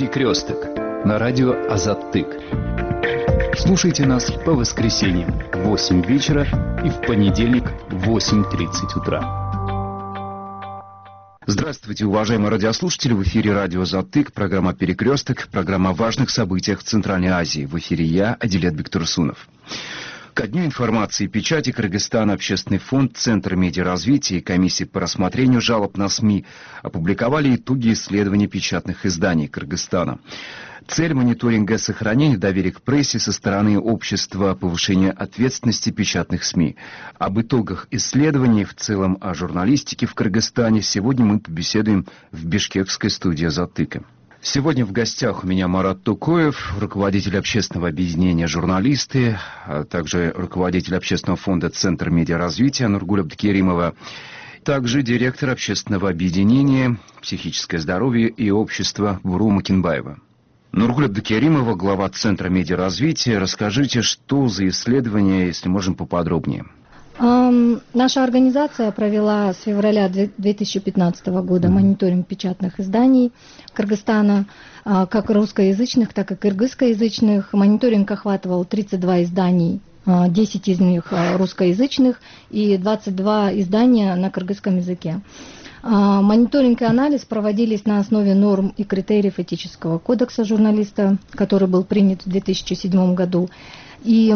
«Перекресток» на радио Азаттык. Слушайте нас по воскресеньям в 8 вечера и в понедельник в 8:30 утра. Здравствуйте, уважаемые радиослушатели! В эфире радио «Азаттык», программа «Перекресток», программа о важных событиях в Центральной Азии. В эфире я, Адилет Бектурсунов. Ко дню информации и печати Кыргызстана Общественный фонд, Центр медиаразвития и Комиссия по рассмотрению жалоб на СМИ опубликовали итоги исследования печатных изданий Кыргызстана. Цель мониторинга — сохранения доверия к прессе со стороны общества, повышение ответственности печатных СМИ. Об итогах исследований, в целом о журналистике в Кыргызстане, сегодня мы побеседуем в бишкекской студии «Азаттыка». Сегодня в гостях у меня Марат Тукоев, руководитель общественного объединения «Журналисты», а также руководитель общественного фонда «Центр медиаразвития» Нургуль Абдыкеримова, также директор общественного объединения «Психическое здоровье и общество» Буру Макинбаева. Нургуль Абдыкеримова, глава Центра медиаразвития. Расскажите, что за исследование, если можно поподробнее. Наша организация провела с февраля 2015 года мониторинг печатных изданий Кыргызстана, как русскоязычных, так и кыргызскоязычных. Мониторинг охватывал 32 изданий, 10 из них русскоязычных и 22 издания на кыргызском языке. Мониторинг и анализ проводились на основе норм и критериев этического кодекса журналиста, который был принят в 2007 году. И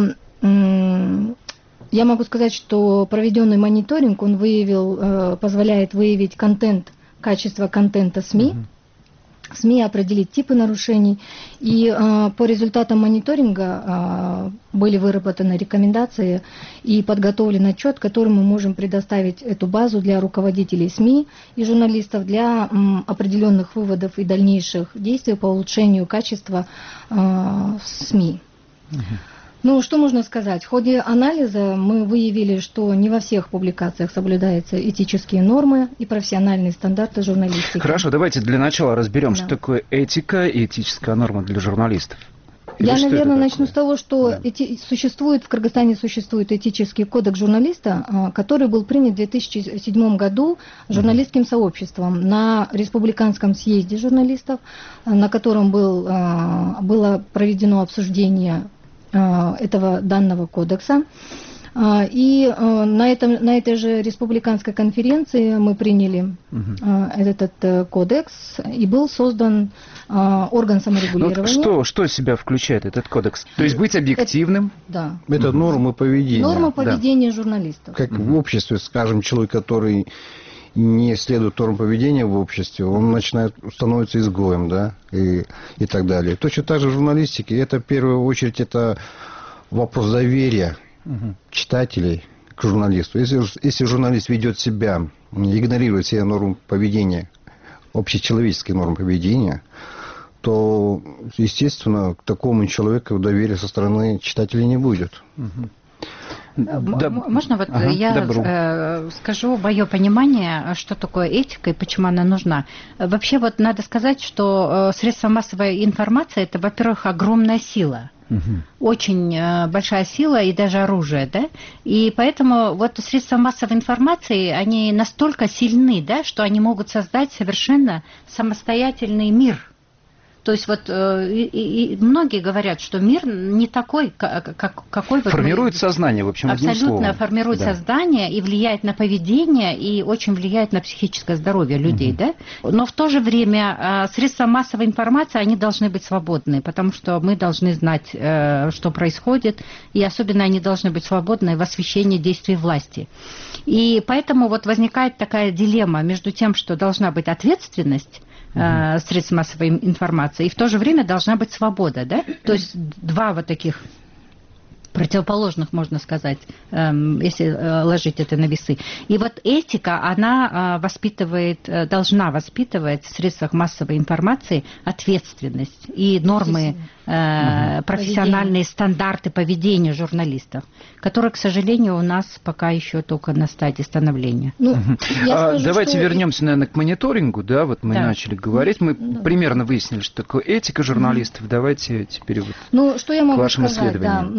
я могу сказать, что проведенный мониторинг, он позволяет выявить качество контента СМИ, определить типы нарушений. И по результатам мониторинга были выработаны рекомендации и подготовлен отчет, который мы можем предоставить эту базу для руководителей СМИ и журналистов для определенных выводов и дальнейших действий по улучшению качества СМИ. Ну, что можно сказать? В ходе анализа мы выявили, что не во всех публикациях соблюдаются этические нормы и профессиональные стандарты журналистики. Хорошо, давайте для начала разберем, что такое этика и этическая норма для журналистов. Я, наверное, начну с того, что в Кыргызстане существует этический кодекс журналиста, который был принят в 2007 году журналистским сообществом на республиканском съезде журналистов, на котором было проведено обсуждение этого данного кодекса. И на этой же республиканской конференции мы приняли этот кодекс, и был создан орган саморегулирования. Что из себя включает этот кодекс? То есть быть объективным? Да. Это нормы поведения. Нормы поведения журналистов. Как в обществе, скажем, человек, который не следует нормам поведения в обществе, он становится изгоем, да, и так далее. Точно так же в журналистике, это в первую очередь это вопрос доверия читателей к журналисту. Если журналист ведет себя, игнорирует все нормы поведения, общечеловеческие нормы поведения, то, естественно, к такому человеку доверия со стороны читателей не будет. Можно я скажу мое понимание, что такое этика и почему она нужна. Вообще надо сказать, что средства массовой информации – это, во-первых, огромная сила. Очень большая сила и даже оружие, да, и поэтому средства массовой информации, они настолько сильны, да, что они могут создать совершенно самостоятельный мир. То есть и многие говорят, что мир не такой, какой... Формирует сознание, в общем, одним словом. Абсолютно формирует сознание и влияет на поведение, и очень влияет на психическое здоровье людей, да? Но в то же время средства массовой информации, они должны быть свободны, потому что мы должны знать, что происходит, и особенно они должны быть свободны в освещении действий власти. И поэтому возникает такая дилемма между тем, что должна быть ответственность средств массовой информации, и в то же время должна быть свобода, да? То есть два таких противоположных, можно сказать, если ложить это на весы. И этика, она должна воспитывать в средствах массовой информации ответственность и нормы, профессиональные стандарты поведения журналистов, которые, к сожалению, у нас пока еще только на стадии становления. Давайте вернемся, наверное, к мониторингу, да, мы начали говорить, мы примерно выяснили, что такое этика журналистов. Давайте теперь что я могу к вашим сказать, исследованиям. Наша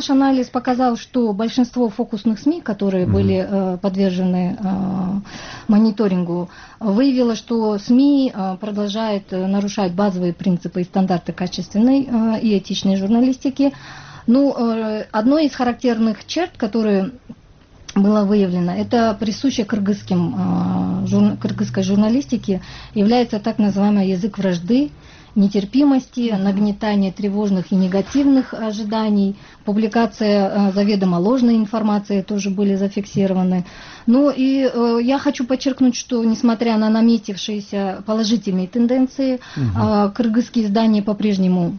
наш анализ показал, что большинство фокусных СМИ, которые были подвержены мониторингу, выявило, что СМИ продолжают нарушать базовые принципы и стандарты качественной и этичной журналистики. Ну, одной из характерных черт, которые было выявлено, это присуще кыргызской журналистике, является так называемый язык вражды, нетерпимости, нагнетание тревожных и негативных ожиданий, публикация заведомо ложной информации тоже были зафиксированы. Ну и я хочу подчеркнуть, что несмотря на наметившиеся положительные тенденции, кыргызские издания по-прежнему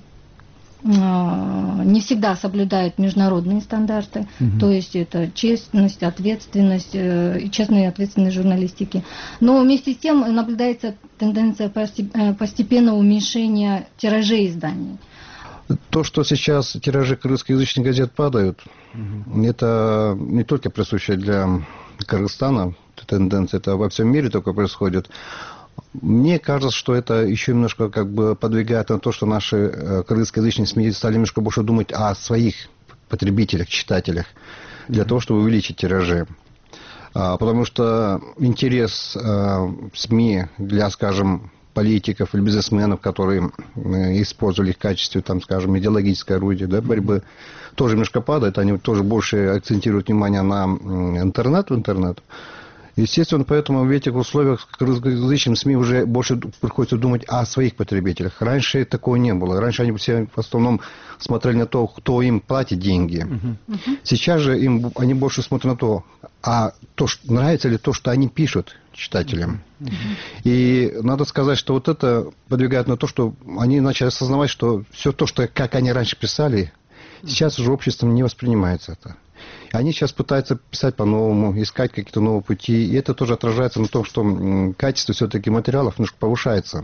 не всегда соблюдают международные стандарты, то есть это честность, ответственность, честной и ответственной журналистики. Но вместе с тем наблюдается тенденция постепенного уменьшения тиражей изданий. То, что сейчас тиражи кыргызскоязычных газет падают, это не только присуще для Кыргызстана тенденция, это во всем мире только происходит. Мне кажется, что это еще немножко как бы подвигает на то, что наши кыргызскоязычные СМИ стали немножко больше думать о своих потребителях, читателях, для того, чтобы увеличить тиражи. Потому что интерес СМИ для, скажем, политиков или бизнесменов, которые использовали их в качестве, там, скажем, идеологической орудия, да, борьбы, тоже немножко падает. Они тоже больше акцентируют внимание на интернет. Естественно, поэтому в этих условиях кыргызскоязычным СМИ уже больше приходится думать о своих потребителях. Раньше такого не было. Раньше они все в основном смотрели на то, кто им платит деньги. Сейчас же они больше смотрят на то, нравится ли то, что они пишут читателям. И надо сказать, что вот это подвигает на то, что они начали осознавать, что все то, что, как они раньше писали, сейчас уже обществом не воспринимается это. Они сейчас пытаются писать по-новому, искать какие-то новые пути. И это тоже отражается на том, что качество все-таки материалов немножко повышается.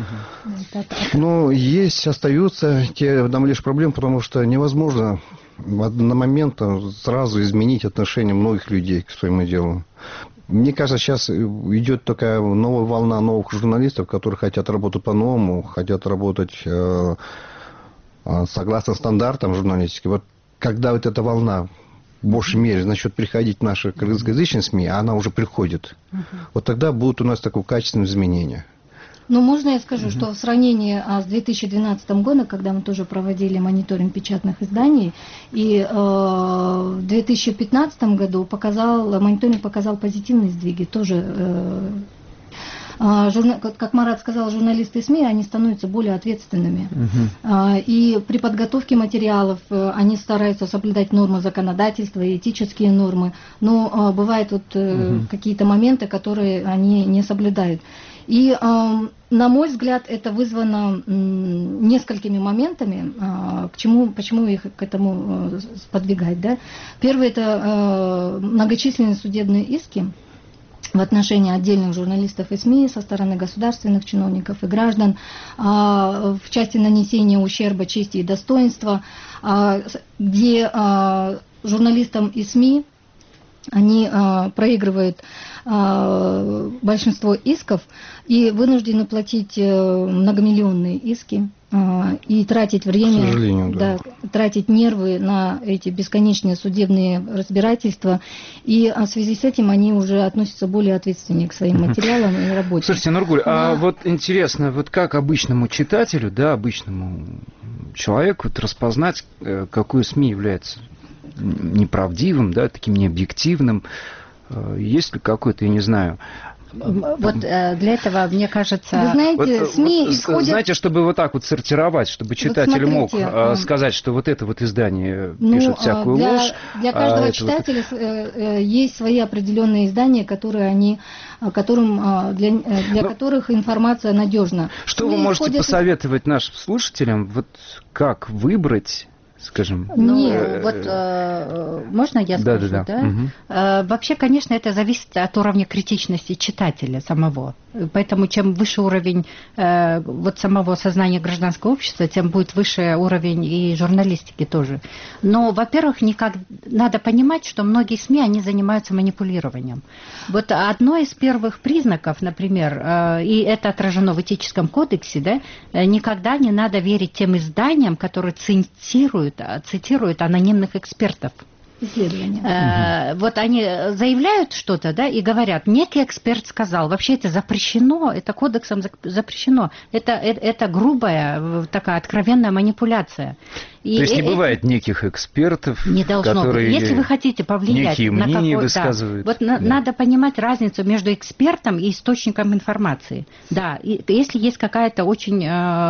Но остаются те там лишь проблемы, потому что невозможно на момент сразу изменить отношение многих людей к своему делу. Мне кажется, сейчас идет такая новая волна новых журналистов, которые хотят работать по-новому, хотят работать согласно стандартам журналистики. Вот когда вот эта волна в большей мере начнет приходить в наши кыргызскоязычные СМИ, а она уже приходит, вот тогда будут у нас такое качественное изменение. Ну, можно я скажу, что в сравнении с 2012 годом, когда мы тоже проводили мониторинг печатных изданий, и в 2015 году мониторинг показал позитивные сдвиги, тоже как Марат сказал, журналисты СМИ, они становятся более ответственными. И при подготовке материалов они стараются соблюдать нормы законодательства и этические нормы. Но бывают какие-то моменты, которые они не соблюдают. И, на мой взгляд, это вызвано несколькими моментами, почему их к этому подвигать. Да? Первый – это многочисленные судебные иски в отношении отдельных журналистов и СМИ со стороны государственных чиновников и граждан в части нанесения ущерба чести и достоинства, где журналистам и СМИ они проигрывают большинство исков и вынуждены платить многомиллионные иски и тратить время, к сожалению, да. Тратить нервы на эти бесконечные судебные разбирательства. И в связи с этим они уже относятся более ответственнее к своим материалам и работе. Слушайте, Нургуль, а вот интересно, вот как обычному читателю, да, обычному человеку вот распознать, какое СМИ является неправдивым, да, таким необъективным? Есть ли какой-то, я не знаю... Вот для этого, мне кажется... Вы знаете, СМИ исходят... Знаете, чтобы вот так вот сортировать, чтобы читатель мог сказать, что вот это вот издание пишет всякую ложь. Для каждого читателя есть свои определенные издания, для которых информация надежна. Что вы можете посоветовать нашим слушателям, вот как выбрать... Скажем. Можно я скажу, да? Вообще, конечно, это зависит от уровня критичности читателя самого. Поэтому чем выше уровень вот самого сознания гражданского общества, тем будет выше уровень и журналистики тоже. Но, во-первых, надо понимать, что многие СМИ, они занимаются манипулированием. Вот одно из первых признаков, например, и это отражено в этическом кодексе, да, никогда не надо верить тем изданиям, которые цитируют анонимных экспертов. Исследования. Вот они заявляют что-то, да, и говорят, некий эксперт сказал, вообще это запрещено, это кодексом запрещено, это грубая, такая откровенная манипуляция. То есть не бывает неких экспертов, не должно которые быть. Если вы хотите повлиять некие на мнения какой-то... высказывают. Вот надо понимать разницу между экспертом и источником информации. Да, и если есть какая-то очень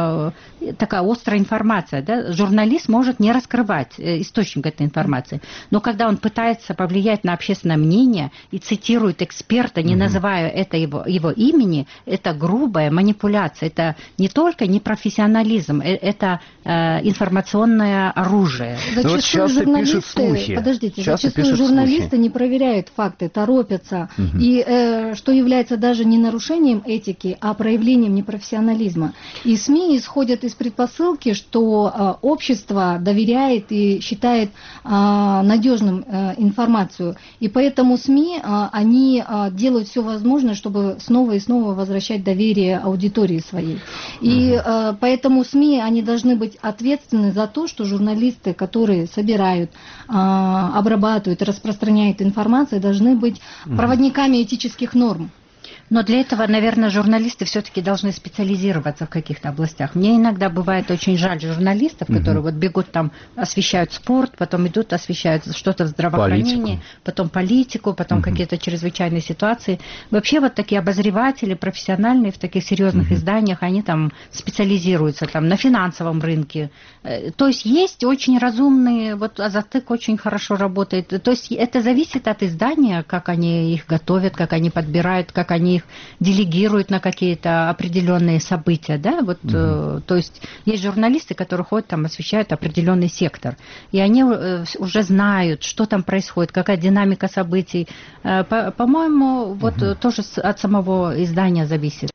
такая острая информация, да, журналист может не раскрывать источник этой информации, но когда он пытается повлиять на общественное мнение и цитирует эксперта, не называя это его имени, это грубая манипуляция, это не только непрофессионализм, это информационное оружие. Зачастую вот журналисты, зачастую журналисты не проверяют факты, торопятся. И что является даже не нарушением этики, а проявлением непрофессионализма. И СМИ исходят из предпосылки, что общество доверяет и считает надежным информацию. И поэтому СМИ, они делают все возможное, чтобы снова и снова возвращать доверие аудитории своей. И поэтому СМИ, они должны быть ответственны за то, что журналисты, которые собирают, обрабатывают, распространяют информацию, должны быть проводниками этических норм. Но для этого, наверное, журналисты все-таки должны специализироваться в каких-то областях. Мне иногда бывает очень жаль журналистов, которые вот бегут там, освещают спорт, потом идут, освещают что-то в здравоохранении, потом политику, потом какие-то чрезвычайные ситуации. Вообще вот такие обозреватели, профессиональные в таких серьезных изданиях, они там специализируются там, на финансовом рынке. То есть есть очень разумные, вот Азатык очень хорошо работает. То есть это зависит от издания, как они их готовят, как они подбирают, как они их делегируют на какие-то определенные события, да, вот, то есть есть журналисты, которые ходят там, освещают определенный сектор, и они уже знают, что там происходит, какая динамика событий. По-моему, вот тоже от самого издания зависит.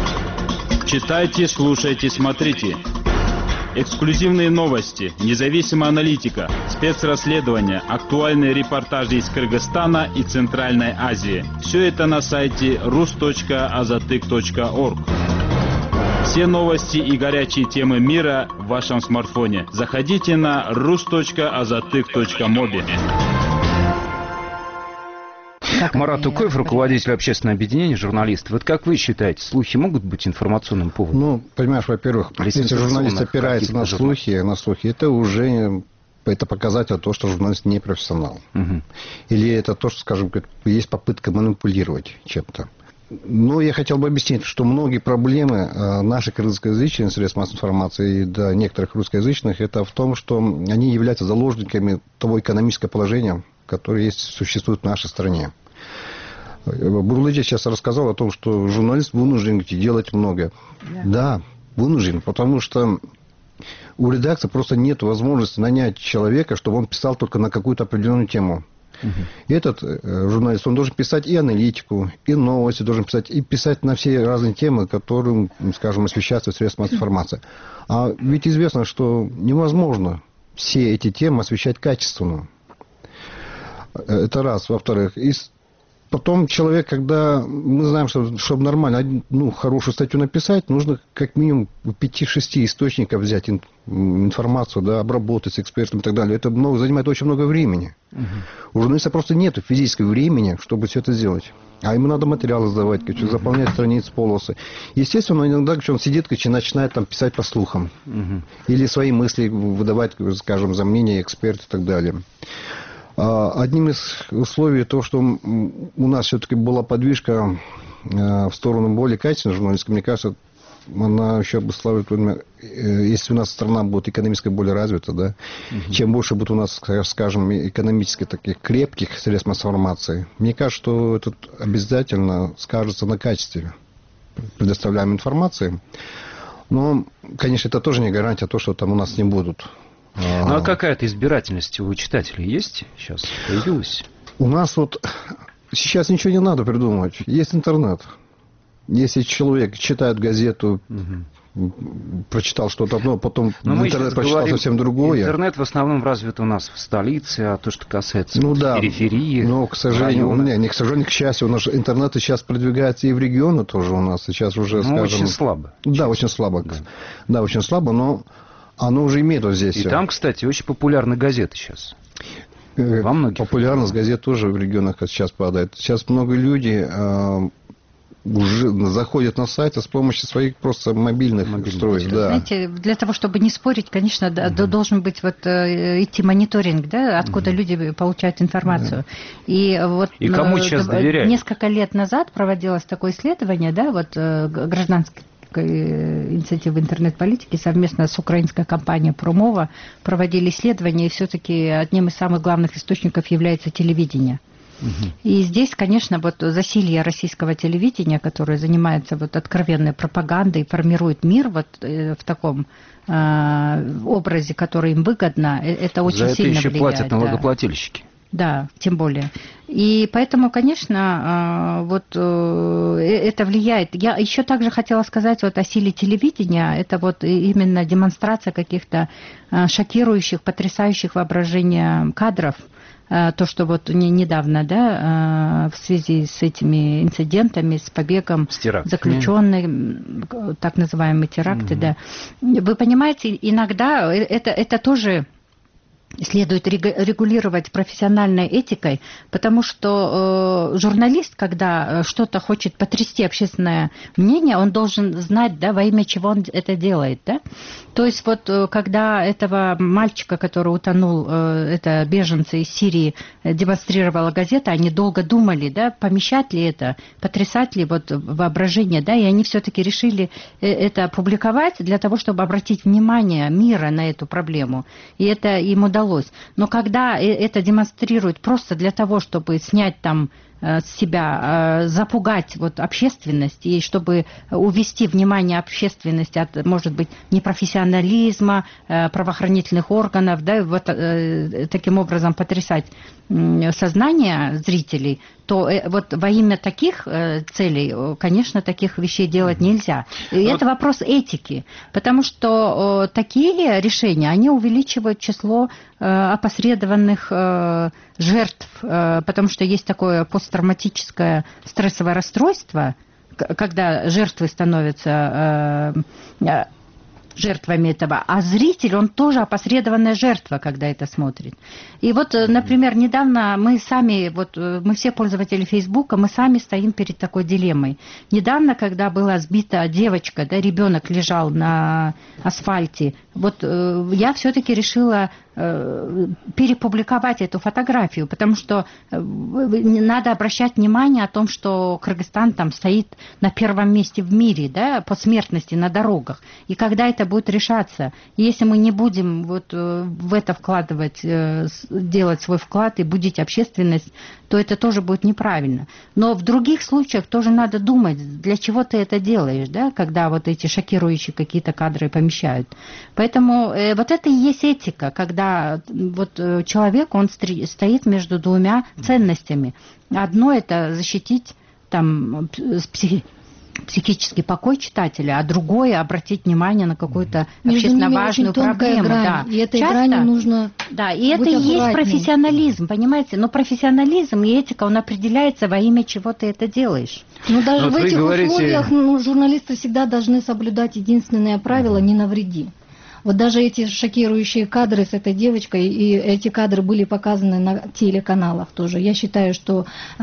Читайте, слушайте, смотрите. Эксклюзивные новости, независимая аналитика, спецрасследования, актуальные репортажи из Кыргызстана и Центральной Азии. Все это на сайте rus.azatyk.org. Все новости и горячие темы мира в вашем смартфоне. Заходите на rus.azatyk.mobi. Марат Тукоев, руководитель общественного объединения журналистов. Вот как вы считаете, слухи могут быть информационным поводом? Ну, понимаешь, во-первых, если журналист опирается на слухи, это уже показатель того, что журналист не профессионал. Или это то, что, скажем, есть попытка манипулировать чем-то. Но я хотел бы объяснить, что многие проблемы наших русскоязычных средств массовой информации и некоторых русскоязычных, это в том, что они являются заложниками того экономического положения, которое существует в нашей стране. Бурлыджи сейчас рассказал о том, что журналист вынужден делать многое. Да, вынужден, потому что у редакции просто нет возможности нанять человека, чтобы он писал только на какую-то определенную тему. И этот журналист, он должен писать и аналитику, и новости, должен писать, и писать на все разные темы, которые, скажем, освещаются в средствах массовой информации. А ведь известно, что невозможно все эти темы освещать качественно. Это раз. Во-вторых, потом человек, когда мы знаем, что чтобы нормально, хорошую статью написать, нужно как минимум 5-6 источников взять информацию, да, обработать с экспертами и так далее. Это занимает очень много времени. У журналиста просто нет физического времени, чтобы все это сделать. А ему надо материалы сдавать, заполнять страницы, полосы. Естественно, иногда он сидит и начинает там писать по слухам. Или свои мысли выдавать, скажем, за мнение эксперта и так далее. Одним из условий то, что у нас все-таки была подвижка в сторону более качественной журналистики, мне кажется, она еще обуславливает, если у нас страна будет экономически более развита, да, чем больше будет у нас, скажем, экономически таких крепких средств массовой информации, мне кажется, что это обязательно скажется на качестве предоставляемой информации. Но, конечно, это тоже не гарантия того, что там у нас не будут. Ну, а какая-то избирательность у читателей есть сейчас? Появилась? У нас сейчас ничего не надо придумывать. Есть интернет. Если человек читает газету, прочитал что-то одно, потом в интернет прочитал совсем другое. Интернет в основном развит у нас в столице, а то, что касается периферии. Но, к сожалению, к счастью, у нас интернет сейчас продвигается и в регионы тоже у нас. Сейчас уже, скажем... очень слабо. Да, очень слабо. Да, очень слабо, но оно уже имеет вот здесь. И там, кстати, очень популярны газеты сейчас. Во многих. Популярность газет тоже в регионах сейчас падает. Сейчас много людей уже заходят на сайты с помощью своих просто мобильных устройств. Да. Знаете, для того, чтобы не спорить, конечно, должен быть идти мониторинг, да, откуда люди получают информацию. И кому сейчас доверяют? Несколько лет назад проводилось такое исследование, да, гражданской инициативы интернет-политики совместно с украинской компанией Промова проводили исследования, и все-таки одним из самых главных источников является телевидение. И здесь, конечно, засилье российского телевидения, которое занимается откровенной пропагандой, формирует мир в таком образе, который им выгодно, это очень сильно влияет. За это еще платят налогоплательщики. Да, тем более. И поэтому, конечно, это влияет. Я еще также хотела сказать о силе телевидения. Это именно демонстрация каких-то шокирующих, потрясающих воображения кадров. То, что недавно, да, в связи с этими инцидентами, с побегом заключенных, так называемые теракты, да. Вы понимаете, иногда это тоже следует регулировать профессиональной этикой, потому что журналист, когда что-то хочет потрясти общественное мнение, он должен знать, да, во имя чего он это делает, да. То есть когда этого мальчика, который утонул, это беженцы из Сирии, демонстрировала газета, они долго думали, да, помещать ли это, потрясать ли воображение, да, и они все-таки решили это опубликовать для того, чтобы обратить внимание мира на эту проблему. И это им удалось. Но когда это демонстрируют просто для того, чтобы снять там с себя, запугать общественность, и чтобы увести внимание общественности от, может быть, непрофессионализма правоохранительных органов, да, таким образом потрясать сознание зрителей, то во имя таких целей, конечно, таких вещей делать нельзя. И это вопрос этики, потому что такие решения, они увеличивают число опосредованных жертв, потому что есть такое посттравматическое стрессовое расстройство, когда жертвы становятся жертвами этого, а зритель, он тоже опосредованная жертва, когда это смотрит. И например, недавно мы сами, мы все пользователи Фейсбука, мы сами стоим перед такой дилеммой. Недавно, когда была сбита девочка, да, ребенок лежал на асфальте, я все-таки решила перепубликовать эту фотографию, потому что надо обращать внимание о том, что Кыргызстан там стоит на первом месте в мире, да, по смертности на дорогах. И когда это будет решаться, если мы не будем в это вкладывать, делать свой вклад и будить общественность, то это тоже будет неправильно. Но в других случаях тоже надо думать, для чего ты это делаешь, да, когда эти шокирующие какие-то кадры помещают. Поэтому это и есть этика, когда человек, он стоит между двумя ценностями. Одно – это защитить там психический покой читателя, а другое – обратить внимание на какую-то общественно важную проблему. Да. И этой грани нужно и это и есть профессионализм, понимаете? Но профессионализм и этика, он определяется во имя чего ты это делаешь. Но даже в этих условиях журналисты всегда должны соблюдать единственное правило – не навреди. Даже эти шокирующие кадры с этой девочкой, и эти кадры были показаны на телеканалах тоже. Я считаю, что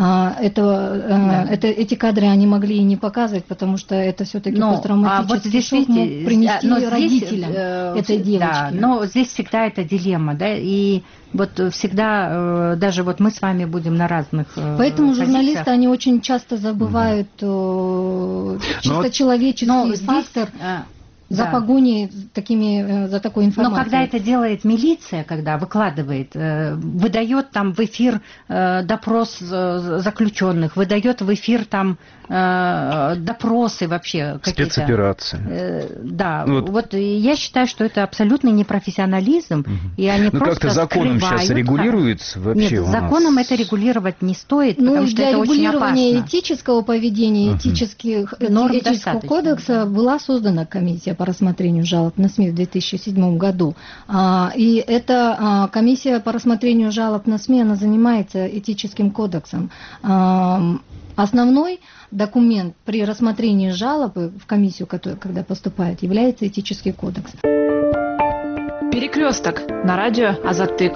эти кадры они могли и не показывать, потому что это все-таки посттравматический шок мог принести родителям этой девочки. Да, но здесь всегда эта дилемма, да, и всегда, даже мы с вами будем на разных Поэтому позициях. Журналисты, они очень часто забывают чисто человеческий фактор. за погоней за такой информацией. Но когда это делает милиция, когда выкладывает, выдает там в эфир допрос заключенных, выдает в эфир там допросы вообще какие-то. Спецоперации. Да, вот я считаю, что это абсолютный непрофессионализм, и они просто как-то законом сейчас регулируется вообще? Нет, законом это регулировать не стоит, потому что это очень опасно. Для регулирования этического поведения, этического кодекса была создана комиссия по рассмотрению жалоб на СМИ в 2007 году. И эта комиссия по рассмотрению жалоб на СМИ, она занимается этическим кодексом. Основной документ при рассмотрении жалобы в комиссию, когда поступает, является этический кодекс. Перекресток на радио Азаттык.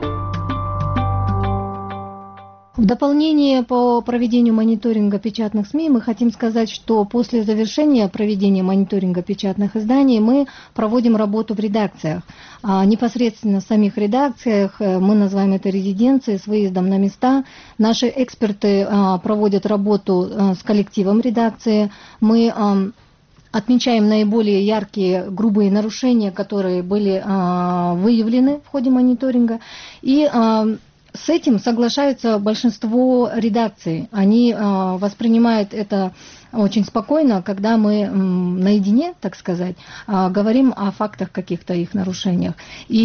В дополнение по проведению мониторинга печатных СМИ мы хотим сказать, что после завершения проведения мониторинга печатных изданий мы проводим работу в редакциях. Непосредственно в самих редакциях, мы называем это резиденцией, с выездом на места. Наши эксперты проводят работу с коллективом редакции. Мы отмечаем наиболее яркие, грубые нарушения, которые были выявлены в ходе мониторинга. И с этим соглашаются большинство редакций. Они воспринимают это очень спокойно, когда мы наедине, так сказать, говорим о фактах каких-то их нарушениях. И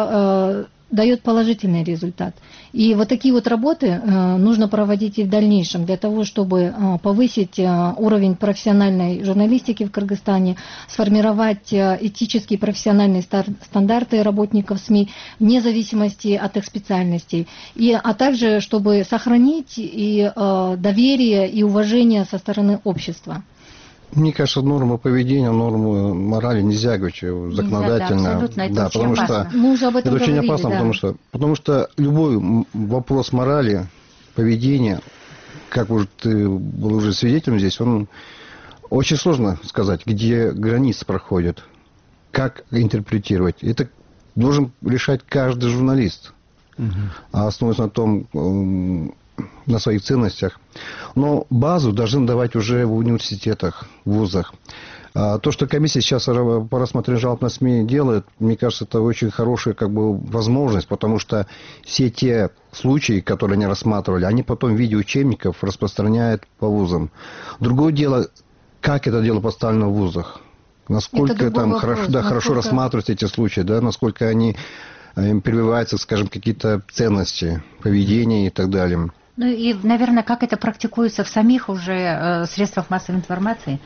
это дает положительный результат. И вот такие вот работы нужно проводить и в дальнейшем для того, чтобы повысить уровень профессиональной журналистики в Кыргызстане, сформировать этические и профессиональные стандарты работников СМИ вне зависимости от их специальностей, а также чтобы сохранить и доверие и уважение со стороны общества. Мне кажется, нормы поведения, нормы морали нельзя говорить законодательно. Да, абсолютно, это очень потому опасно. Что мы уже об этом это говорили, очень опасно, да. потому что любой вопрос морали, поведения, как уже ты был уже свидетелем здесь, он очень сложно сказать, где границы проходят, как интерпретировать. Это должен решать каждый журналист, основываясь на том, на своих ценностях. Но базу должны давать уже в университетах, в вузах. То, что комиссия сейчас по рассмотрению жалоб на СМИ делает, мне кажется, это очень хорошая возможность, потому что все те случаи, которые они рассматривали, они потом в виде учебников распространяют по вузам. Другое дело, как это дело поставлено в вузах. Насколько там хорошо рассматриваются эти случаи, да, насколько им прививаются, скажем, какие-то ценности, поведения и так далее. Ну и, наверное, как это практикуется в самих уже средствах массовой информации,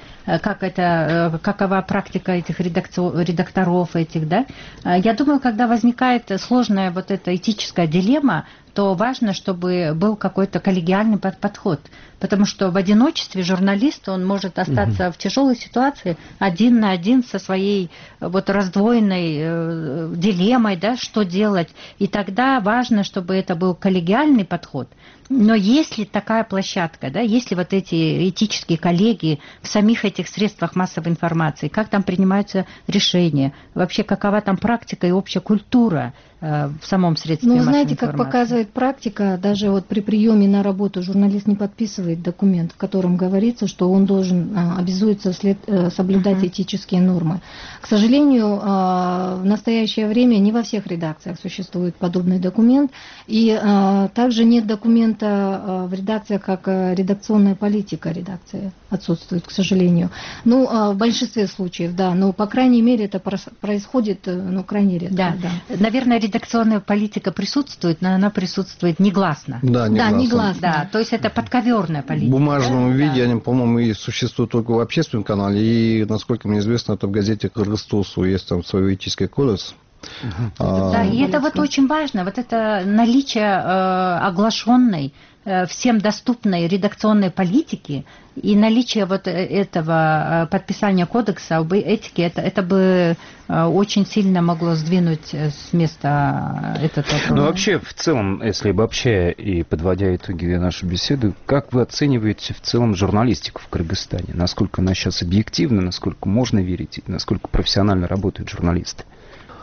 какова практика этих редакторов этих, да? Я думаю, когда возникает сложная вот эта этическая дилемма, то важно, чтобы был какой-то коллегиальный подход. Потому что в одиночестве журналист, он может остаться в тяжелой ситуации один на один со своей вот раздвоенной дилеммой, да, что делать. И тогда важно, чтобы это был коллегиальный подход. Но если такая площадка, да, если вот эти этические коллегии в самих этих средствах массовой информации, как там принимаются решения, вообще какова там практика и общая культура в самом средстве массовой информации. Знаете, как показывает практика, даже вот при приеме на работу журналист не подписывает документ, в котором говорится, что он должен обязуется соблюдать этические нормы. К сожалению, в настоящее время не во всех редакциях существует подобный документ, и также нет документа в редакциях, как редакционная политика редакции отсутствует, к сожалению. Ну, в большинстве случаев, да, но, по крайней мере, это происходит, крайне редко. Да. Наверное, редакционная политика присутствует, но она присутствует негласно. Да, негласно. Да, то есть это подковерная политика. В бумажном виде они, по-моему, и существуют только в общественном канале, и, насколько мне известно, это в газете «Кыргызтусу» есть там свой этический кодекс. Да, и это вот очень важно, вот это наличие оглашенной, всем доступной редакционной политики и наличие вот этого подписания кодекса об этике, это бы очень сильно могло сдвинуть с места этот вопрос. Ну, вообще, в целом, если обобщая и подводя итоги нашей беседы, как вы оцениваете в целом журналистику в Кыргызстане? Насколько она сейчас объективна, насколько можно верить, насколько профессионально работают журналисты?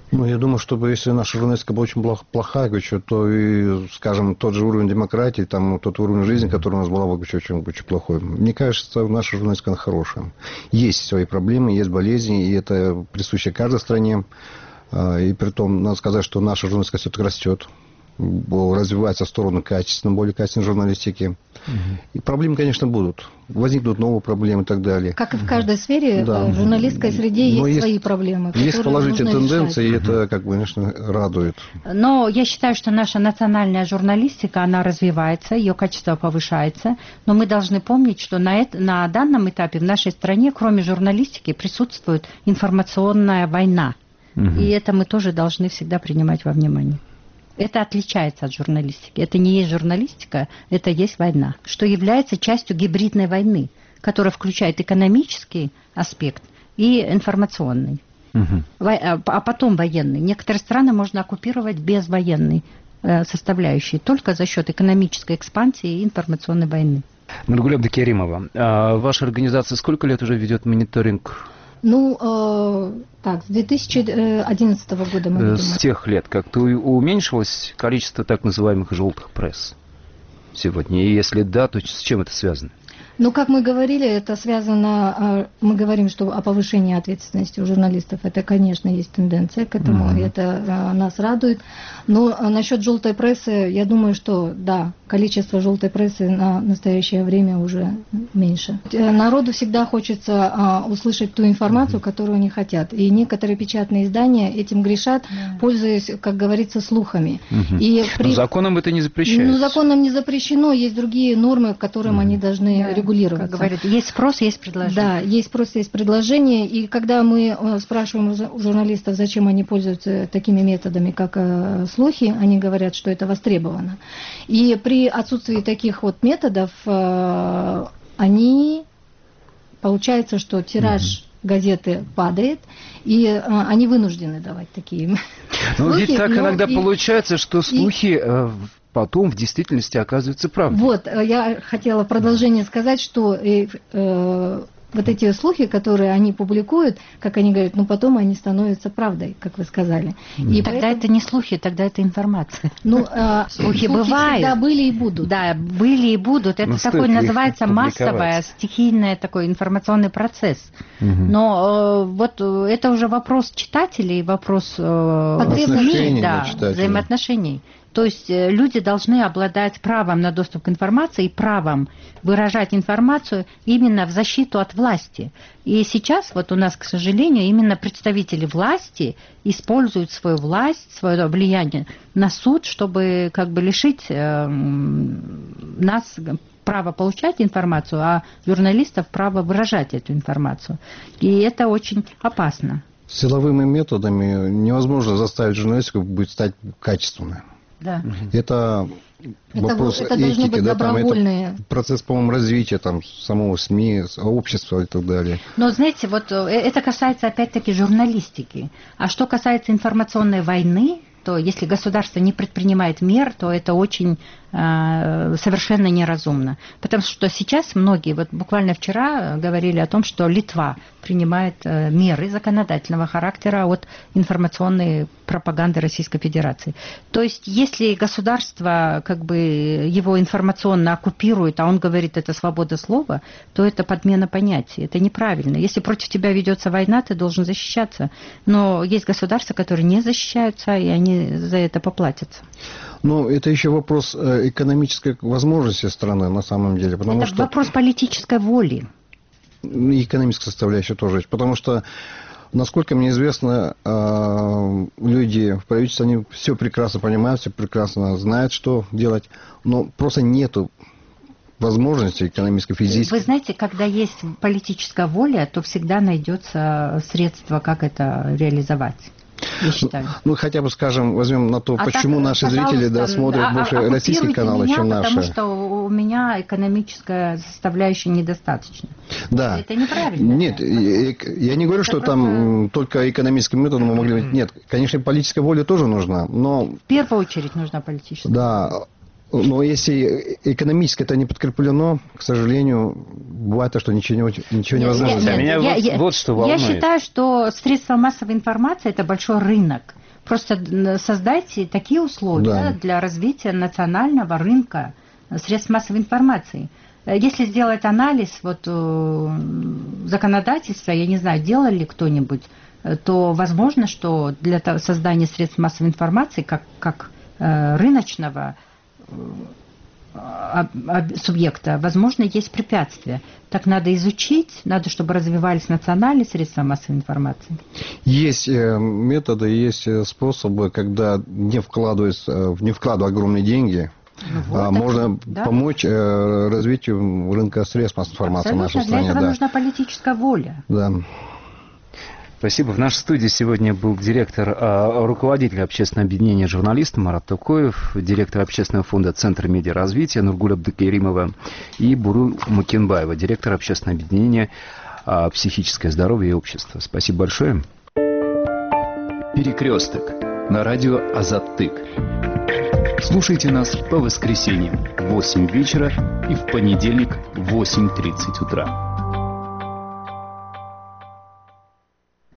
Ну, я думаю, что если наша журналистика была очень плохая, то и, скажем, тот же уровень демократии, там, тот уровень жизни, который у нас был, бы очень плохой. Мне кажется, наша журналистика хорошая. Есть свои проблемы, есть болезни, и это присуще каждой стране. И при том, надо сказать, что наша журналистика все-таки растет, развивается в сторону качественной, более качественной журналистики. И проблемы, конечно, будут. Возникнут новые проблемы и так далее. Как и в каждой сфере, в журналистской среде есть свои проблемы. Есть положительные тенденции, и это, конечно, радует. Но я считаю, что наша национальная журналистика, она развивается, ее качество повышается. Но мы должны помнить, что на данном этапе в нашей стране, кроме журналистики, присутствует информационная война. И это мы тоже должны всегда принимать во внимание. Это отличается от журналистики. Это не есть журналистика, это есть война, что является частью гибридной войны, которая включает экономический аспект и информационный, а потом военный. Некоторые страны можно оккупировать без военной составляющей, только за счет экономической экспансии и информационной войны. Нургуль Абдукеримова, ваша организация сколько лет уже ведет мониторинг? С 2011 года мы ведем. С тех лет как-то уменьшилось количество так называемых желтых пресс сегодня? И если да, то с чем это связано? Как мы говорили, это связано, мы говорим, что о повышении ответственности у журналистов, это, конечно, есть тенденция к этому, и это нас радует. Но насчет желтой прессы, я думаю, что да, количество желтой прессы на настоящее время уже меньше. Народу всегда хочется услышать ту информацию, которую они хотят. И некоторые печатные издания этим грешат, пользуясь, как говорится, слухами. Но законом это не запрещается. Законом не запрещено, есть другие нормы, к которым они должны регулироваться. Как говорят, есть спрос, есть предложение. Да, есть спрос, есть предложение. И когда мы спрашиваем у журналистов, зачем они пользуются такими методами, как слухи, они говорят, что это востребовано. И при отсутствии таких методов получается, что тираж газеты падает, и они вынуждены давать такие слухи. Ведь так иногда получается, что слухи потом в действительности оказываются правдой. Я хотела продолжение сказать, что эти слухи, которые они публикуют, как они говорят, потом они становятся правдой, как вы сказали. И тогда это не слухи, тогда это информация. Слухи бывают. Всегда были и будут. Да, были и будут. Это такой называется массовый, стихийный такой информационный процесс. Но это уже вопрос читателей, вопрос взаимоотношений. То есть люди должны обладать правом на доступ к информации и правом выражать информацию именно в защиту от власти. И сейчас у нас, к сожалению, именно представители власти используют свою власть, свое влияние на суд, чтобы лишить нас права получать информацию, а журналистов права выражать эту информацию. И это очень опасно. Силовыми методами невозможно заставить журналистику стать качественной. Да. Это вопрос этики, это процесс, по-моему, развития самого СМИ, общества и так далее. Но, знаете, это касается опять-таки журналистики. А что касается информационной войны, то если государство не предпринимает мер, то это очень совершенно неразумно. Потому что сейчас многие, буквально вчера говорили о том, что Литва принимает меры законодательного характера от информационной пропаганды Российской Федерации. То есть, если государство его информационно оккупирует, а он говорит, это свобода слова, то это подмена понятий, это неправильно. Если против тебя ведется война, ты должен защищаться. Но есть государства, которые не защищаются, и они за это поплатятся. Это еще вопрос экономической возможности страны на самом деле. Это вопрос политической воли. И экономическая составляющая тоже. Потому что, насколько мне известно, люди в правительстве, они все прекрасно понимают, все прекрасно знают, что делать, но просто нету возможности экономической, физической. Вы знаете, когда есть политическая воля, то всегда найдется средство, как это реализовать. Я считаю. Хотя бы, скажем, возьмем на то, почему наши зрители смотрят больше российские каналы, чем наши. Потому что у меня экономическая составляющая недостаточно. Да. Это неправильно. Нет, я не говорю, что там только экономическим методом мы могли... Нет, конечно, политическая воля тоже нужна, но... В первую очередь нужна политическая. Да. Но если экономически это не подкреплено, к сожалению, бывает то, что ничего невозможно сделать. Меня вот что волнует. Я считаю, что средства массовой информации – это большой рынок. Просто создайте такие условия для развития национального рынка средств массовой информации. Если сделать анализ законодательства, я не знаю, делал ли кто-нибудь, то возможно, что для создания средств массовой информации как рыночного субъекта, возможно, есть препятствия. Так надо изучить, надо, чтобы развивались национальные средства массовой информации. Есть методы, есть способы, когда не вкладывая огромные деньги, можно помочь развитию рынка средств массовой информации в нашей стране. Для этого нужна политическая воля. Да. Спасибо. В нашей студии сегодня был руководитель общественного объединения журналистов Марат Токоев, директор общественного фонда Центр медиаразвития Нургуль Абдыкеримова и Бурул Мукенбаева, директор общественного объединения «Психическое здоровье и общество». Спасибо большое. Перекресток на радио Азат-Тык. Слушайте нас по воскресеньям в 8 вечера и в понедельник в 8:30 утра.